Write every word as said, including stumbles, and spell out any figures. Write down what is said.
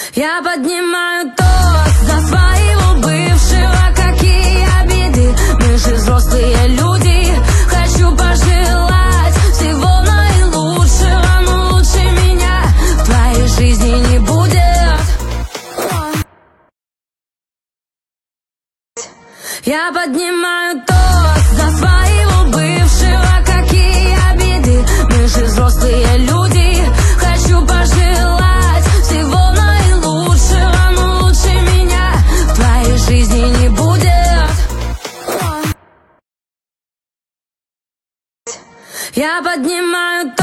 Я поднимаю тост за своего бывшего. Какие обиды, мы же взрослые люди. Хочу пожелать всего наилучшего, но лучше меня в твоей жизни не будет. Я поднимаю тост за своего бывшего. Какие обиды, мы же взрослые люди. Хочу пожелать всего наилучшего, но лучше меня в твоей жизни не будет. Я поднимаю тост.